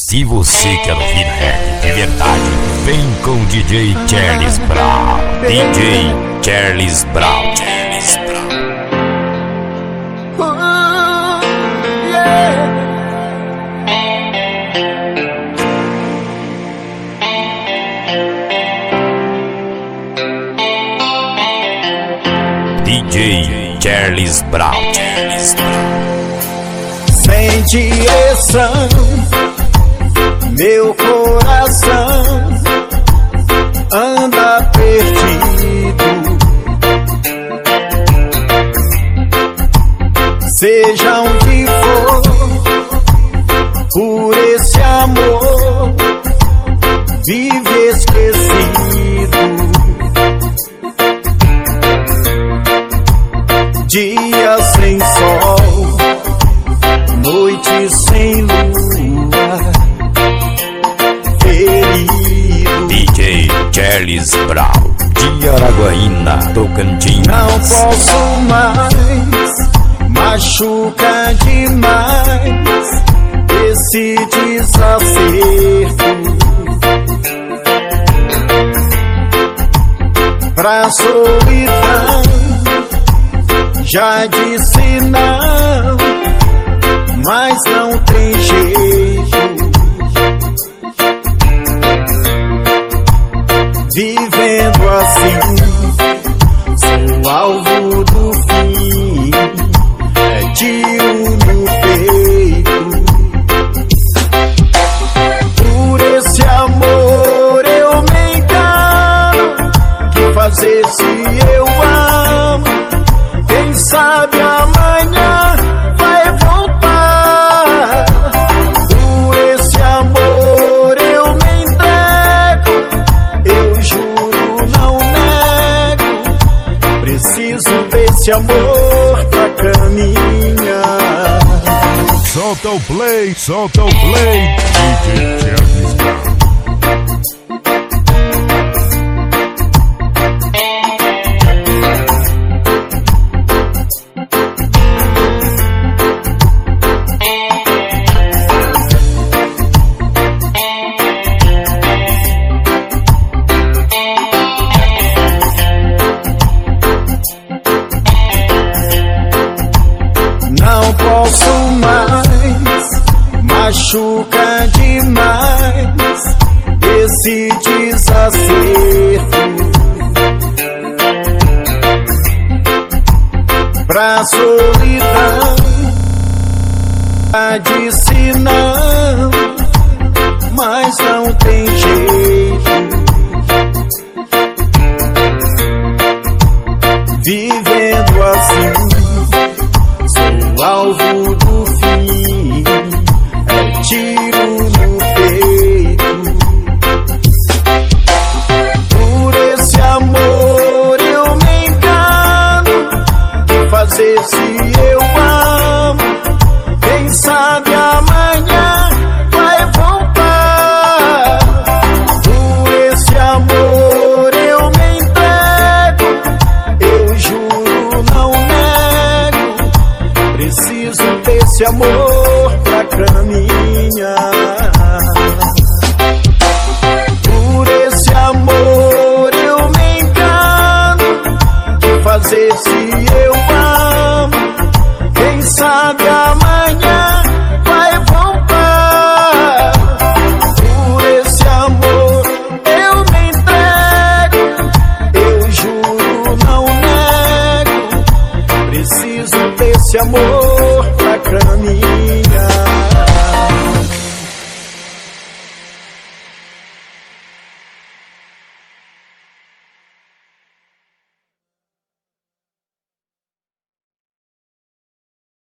Se você quer ouvir reggae de verdade, vem com DJ Charles Brown. DJ Charles Brown. Charles Brown. DJ Charles Brown. Charles Brown. Sem direção, meu coração anda perdido. Seja onde for, por esse amor vive esquecido. Dia sem sol, noite sem lua, ferido. DJ Charles Brown, de Araguaína, Tocantins. Não posso mais, machuca demais esse desacerto. Pra solidão já disse não, mas não tem jeito. Vivendo assim, sou alvo do fim, é tiro no peito. Por esse amor eu me engano, que fazer se eu amo? Quem sabe amanhã vai voltar. Por esse amor eu me entrego, eu juro, não nego. Preciso desse amor pra caminhar. Solta o play, DJ Charles Brown. Não posso mais, machuca demais esse desacerto. Pra solidão já disse não, mas não tem jeito. Vivendo assim, sou alvo do fim, é tiro no peito. Por esse amor eu me engano, que fazer se eu amo? Quem sabe amanhã vai voltar. Por esse amor eu me entrego, eu juro, não nego. Preciso desse amor pra caminhar. Por esse amor eu me engano, que fazer se eu amo? Quem sabe amanhã vai voltar. Por esse amor eu me entrego, eu juro, não nego. Preciso desse amor